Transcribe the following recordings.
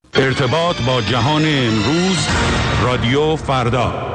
ارتباط با جهان امروز، رادیو فردا.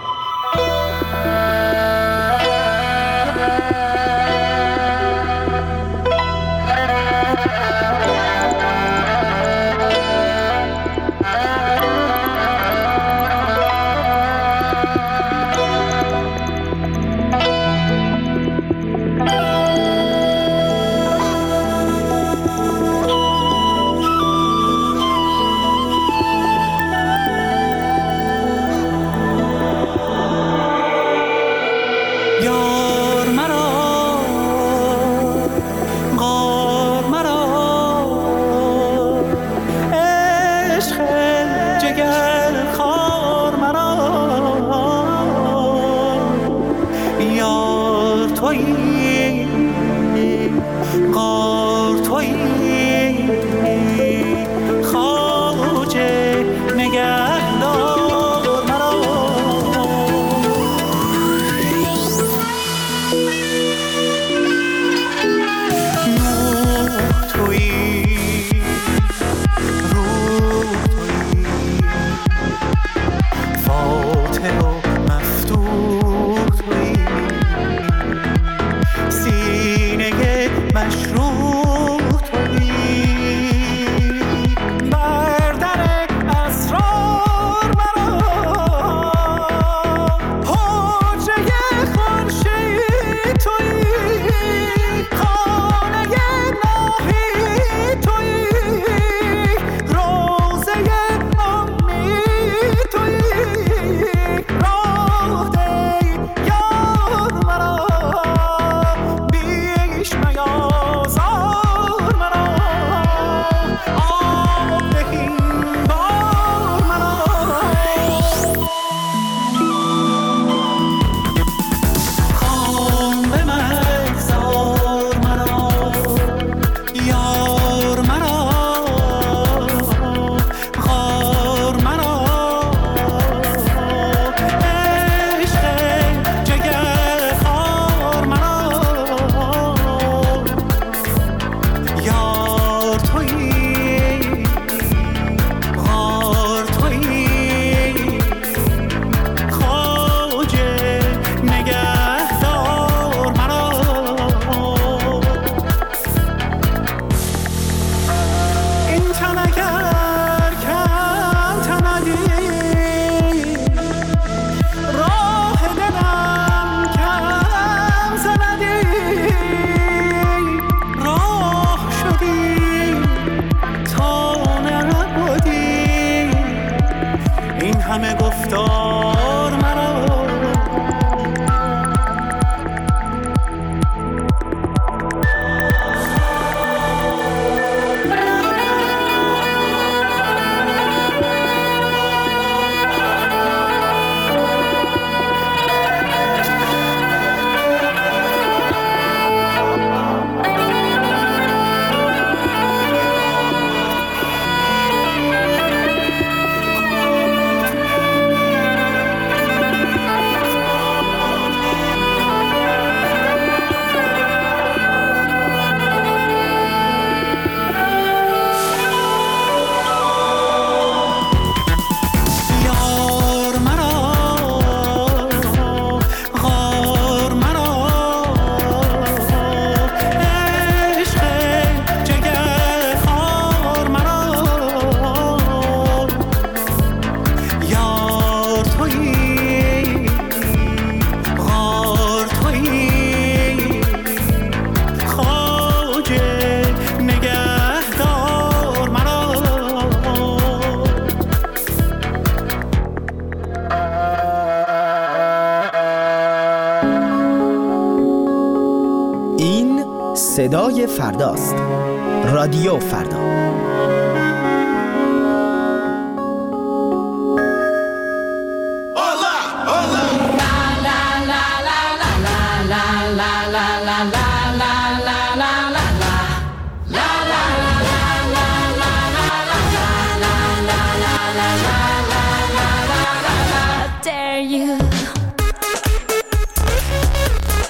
صدای فرداست. رادیو فردا.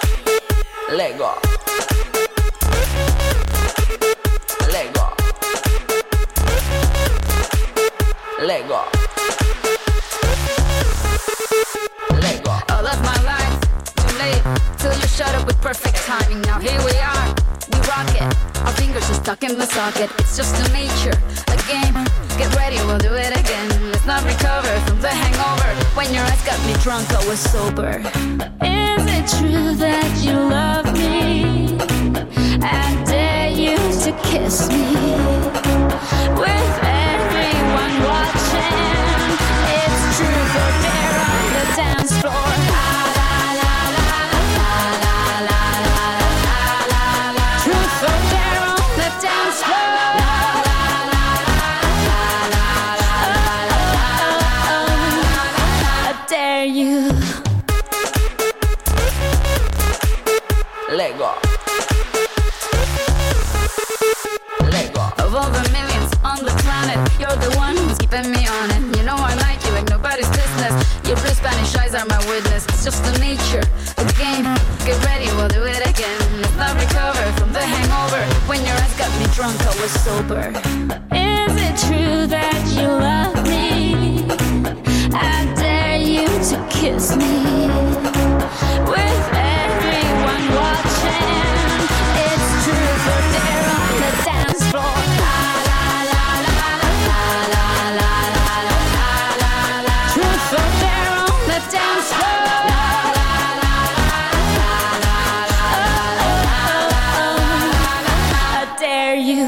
Lego. Lego. Lego. All of my life, too late, till you shut up with perfect timing. Now here we are, we rock it. Our fingers are stuck in the socket. It's just a nature, a game. Get ready, we'll do it again. Let's not recover from the hangover. When your eyes got me drunk, I was sober. Is it true that you love me? I dare you to kiss me. With everyone watching, it's truth or dare on the dance floor. La la la la la la la la la la. Truth or dare on the dance floor. La la la la la la la. I dare you. Lego. Lego. Of all the millions on the planet, you're the one who's keeping me on it. You know I like you like nobody's business. Your blue Spanish eyes are my witness. It's just a nature, a game. Get ready, we'll do it again. Let's not recover from the hangover. When your eyes got me drunk, I was sober. Is it true that you love me? I dare you to kiss me. With everyone watching, it's truth or dare on the dance floor. La la la la la la la la la la. Truth or dare on the dance floor. La la la la la la. I dare you.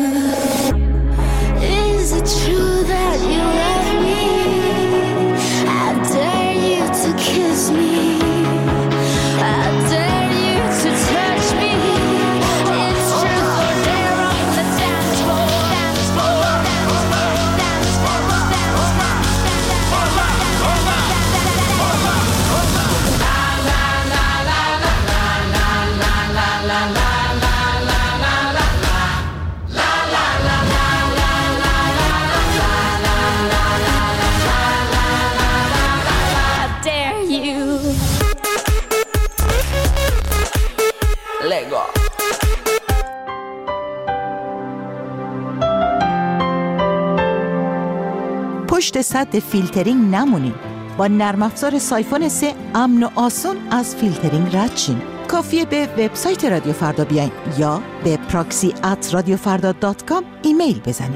Is it true that you love me? I dare you to kiss me. I dare you to touch me. It's truth or dare on the dance floor. Dance floor. Dance floor. Dance floor. La la la la la la la la la la. Lego. پشت سد فیلترینگ نمونین. با نرم افزار سایفون 3 امن و آسون از فیلترینگ رد شین. کافیه به وبسایت رادیو فردا بیاین یا به proxy@radiofarda.com ایمیل بزنین.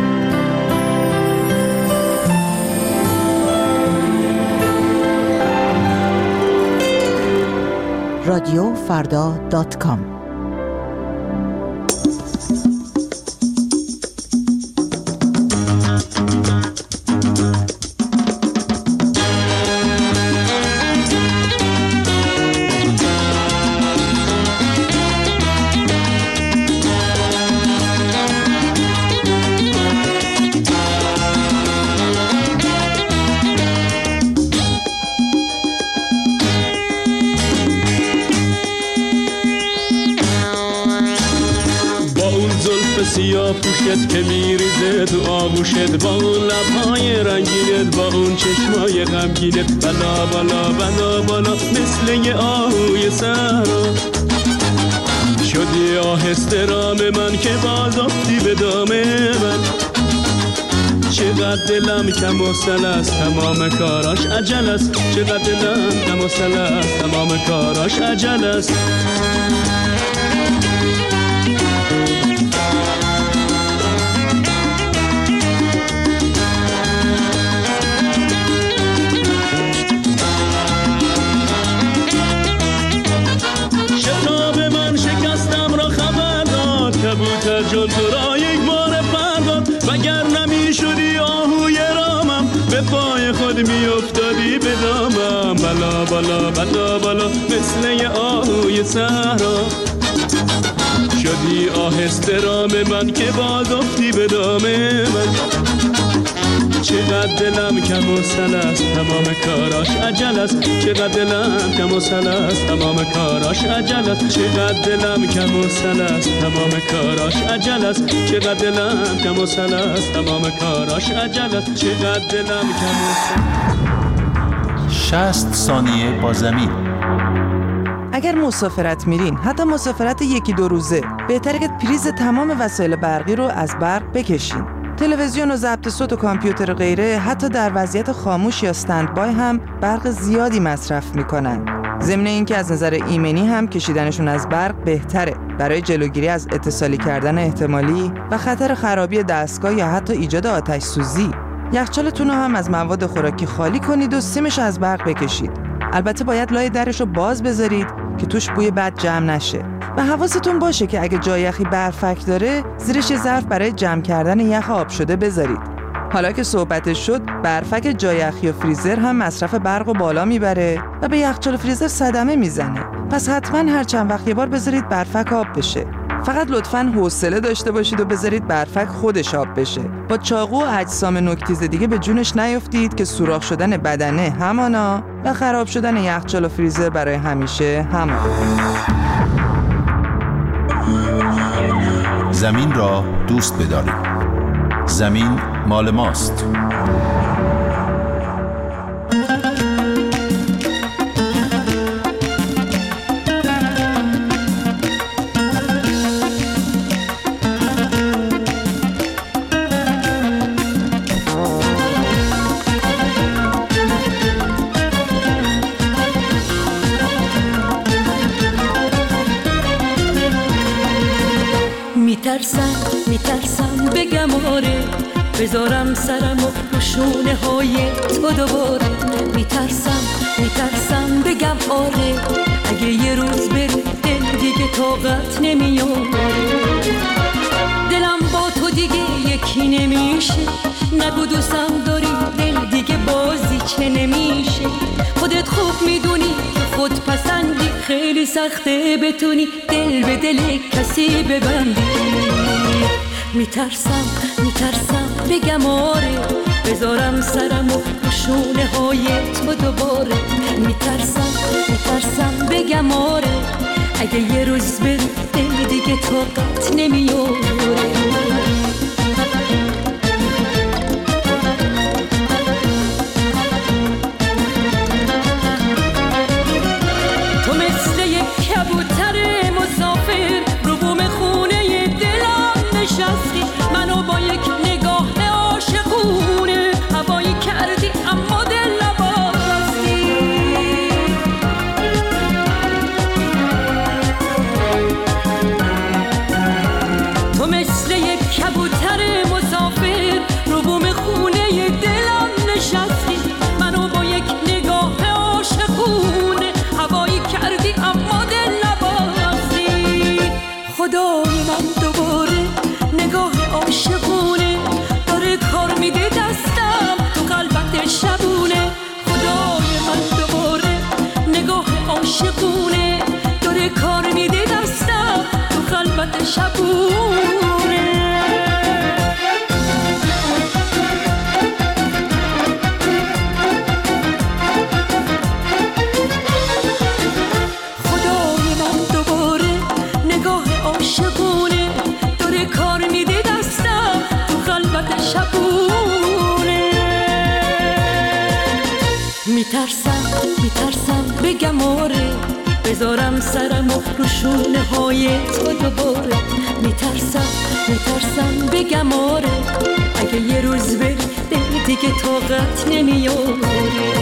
radiofarda.com. سیاه پوشت که میریزه تو آغوشت، با اون لبهای رنگینت، با اون چشمای غمگینت، بلا بالا بلا بالا مثل یه آهوی صحرا. شدی آهسته رام من که باز افتی به دام من. چقدر دلم کم و سل است، تمام کاراش عجل است. چقدر دلم کم و سل است، تمام کاراش عجل است. کبوتر جان تو را یک بار پرداد، وگر نمی شدی آهوی رامم، به پای خود می افتادی به دامم. بلا بلا بلا بلا مثل یه آهوی صحرا. شدی آهسته رام من که باز افتی به دام من. چقدر دلم کم و سل است، تمام کاراش عجل است. چقدر دلم کم و سل است، تمام کاراش عجل است. چقدر دلم کم و سل است، تمام کاراش عجل است. چقدر دلم کم و سل است، تمام کاراش عجل است. چقدر دلم کم و سل. 60 ثانیه با زمین. اگر مسافرت میرین، حتی مسافرت 1-2 روزه، بهتره که پریز تمام وسایل برقی رو از برق بکشین. تلویزیون و ضبط صوت و کامپیوتر و غیره حتی در وضعیت خاموش یا استندبای هم برق زیادی مصرف میکنن. ضمن اینکه از نظر ایمنی هم کشیدنشون از برق بهتره برای جلوگیری از اتصالی کردن احتمالی و خطر خرابی دستگاه یا حتی ایجاد آتش سوزی. یخچالتون رو هم از مواد خوراکی خالی کنید و سیمش از برق بکشید. البته باید لای درش رو باز بذارید که توش بوی بد جمع نشه. و حواستون باشه که اگه جای یخی برفک داره زیرش یه ظرف برای جمع کردن یخ آب شده بذارید. حالا که صحبتش شد، برفک جای یخی و فریزر هم مصرف برق رو بالا میبره و به یخچال و فریزر صدمه میزنه. پس حتما هر چند وقت یه بار بذارید برفک آب بشه. فقط لطفاً حوصله داشته باشید و بذارید برفک خودش آب بشه. با چاقو و اجسام نوک‌تیز دیگه به جونش نیفتید که سوراخ شدن بدنه همانا و خراب شدن یخچال و فریزر برای همیشه همان. زمین را دوست بدارید. زمین مال ماست. میترسم بگم آره، بذارم سرم و رو شونه های تو دوباره. میترسم بگم آره، اگه یه روز بری دل دیگه طاقت نمیاره. دلم با تو دیگه یکی نمیشه، نگو دوستم داری دل دیگه بازی چه نمیشه. خودت خوب میدونی که خود پسندی، خیلی سخته بتونی دل به دل کسی ببندی. میترسم بگم آره، بذارم سرم و شونه های تو دوباره. میترسم بگم آره، اگه یه روز بری دل دیگه طاقت نمیاره. میترسم بگم آره، بذارم سرم و رو شونه های تو دوباره. میترسم بگم آره، اگه یه روز بری دل دیگه طاقت نمیاره.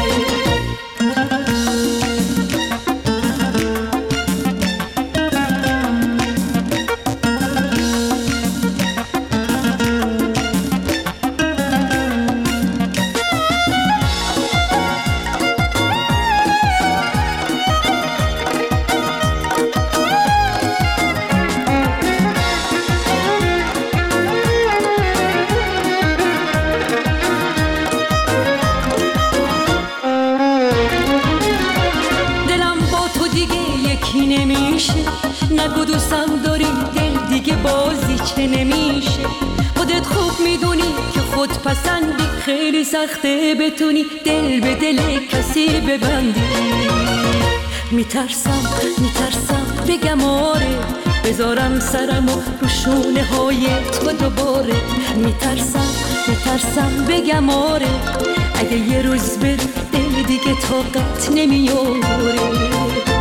نگو دوستم داری دل دیگه بازی چه نمیشه. خودت خوب میدونی که خود پسندی، خیلی سخته بتونی دل به دل کسی ببندی. میترسم بگم آره، بذارم سرم و رو شونه های تو دوباره. میترسم بگم آره، اگه یه روز بری دل دیگه طاقت نمیاره.